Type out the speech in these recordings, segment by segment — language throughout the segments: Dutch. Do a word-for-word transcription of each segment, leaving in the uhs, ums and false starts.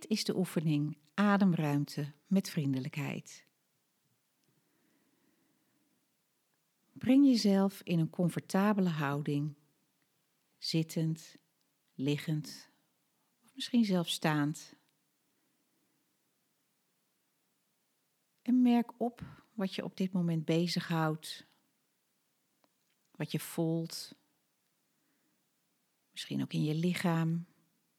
Dit is de oefening ademruimte met vriendelijkheid. Breng jezelf in een comfortabele houding, zittend, liggend of misschien zelfs staand. En merk op wat je op dit moment bezighoudt, wat je voelt, misschien ook in je lichaam.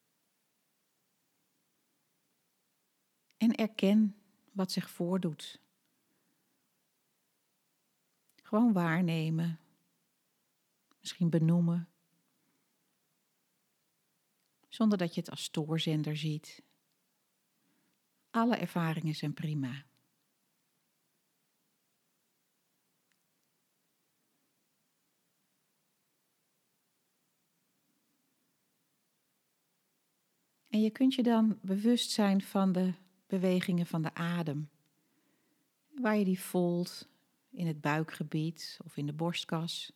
En erken wat zich voordoet. Gewoon waarnemen, misschien benoemen, zonder dat je het als stoorzender ziet. Alle ervaringen zijn prima. En je kunt je dan bewust zijn van de bewegingen van de adem. Waar je die voelt in het buikgebied of in de borstkas.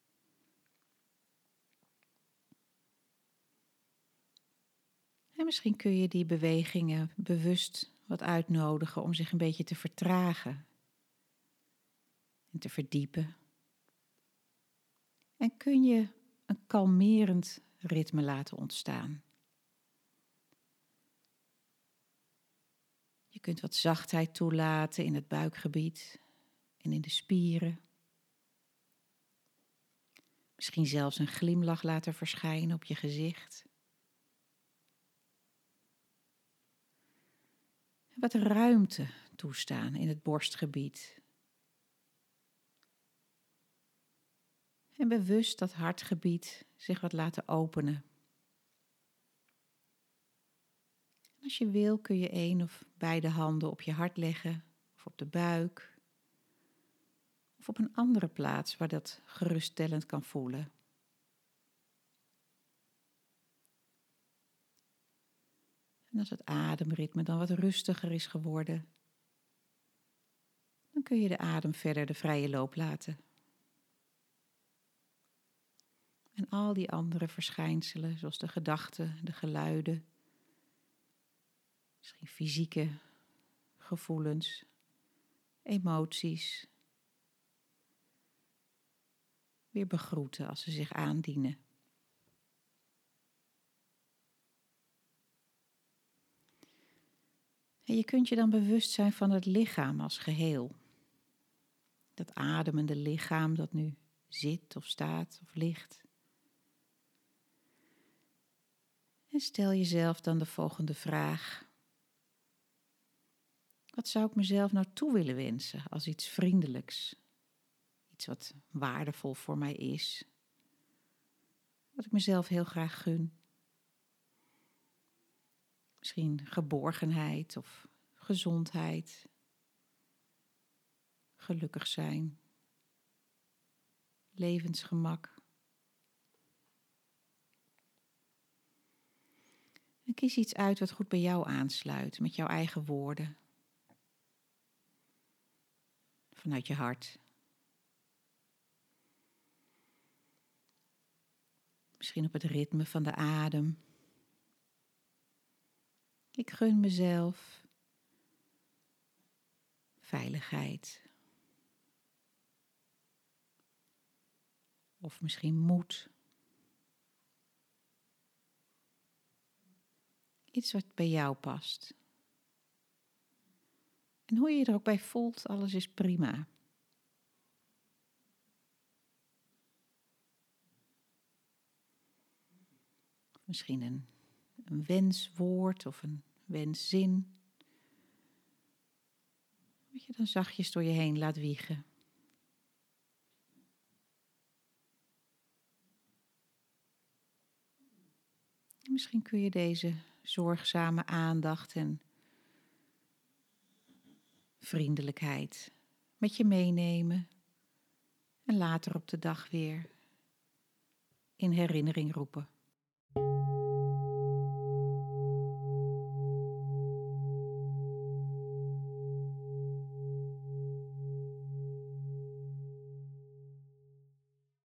En misschien kun je die bewegingen bewust wat uitnodigen om zich een beetje te vertragen en te verdiepen. En kun je een kalmerend ritme laten ontstaan. Je kunt wat zachtheid toelaten in het buikgebied en in de spieren. Misschien zelfs een glimlach laten verschijnen op je gezicht. Wat ruimte toestaan in het borstgebied. En bewust dat hartgebied zich wat laten openen. Als je wil kun je één of beide handen op je hart leggen of op de buik. Of op een andere plaats waar dat geruststellend kan voelen. En als het ademritme dan wat rustiger is geworden, dan kun je de adem verder de vrije loop laten. En al die andere verschijnselen, zoals de gedachten, de geluiden, misschien fysieke gevoelens, emoties, weer begroeten als ze zich aandienen. En je kunt je dan bewust zijn van het lichaam als geheel. Dat ademende lichaam dat nu zit of staat of ligt. En stel jezelf dan de volgende vraag. Wat zou ik mezelf nou toe willen wensen als iets vriendelijks? Iets wat waardevol voor mij is. Wat ik mezelf heel graag gun. Misschien geborgenheid of gezondheid. Gelukkig zijn. Levensgemak. En kies iets uit wat goed bij jou aansluit, met jouw eigen woorden. Vanuit je hart. Misschien op het ritme van de adem. Ik gun mezelf veiligheid. Of misschien moed. Iets wat bij jou past. En hoe je je er ook bij voelt, alles is prima. Misschien een, een wenswoord of een wenszin. Wat je dan zachtjes door je heen laat wiegen. Misschien kun je deze zorgzame aandacht en vriendelijkheid met je meenemen en later op de dag weer in herinnering roepen.